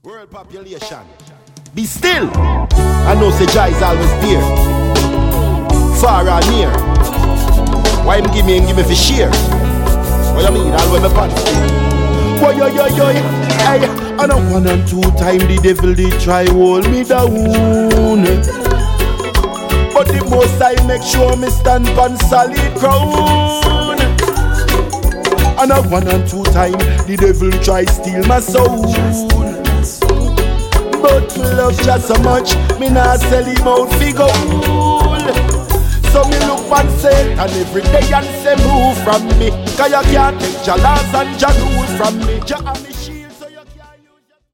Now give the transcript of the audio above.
World population, be still. I know say Jah is always there, far or near. Why him give me for share? What you mean? All when me pants. Boy, yo, hey. And a 1 and 2 time the devil did try hold me down, but the most I make sure me stand on solid ground. And a 1 and 2 time the devil try steal my soul, but me love just so much, me not sell him out fi gold. So me look and Satan every day and say move from me, 'cause you can't take Jah laws and Jah rules from me.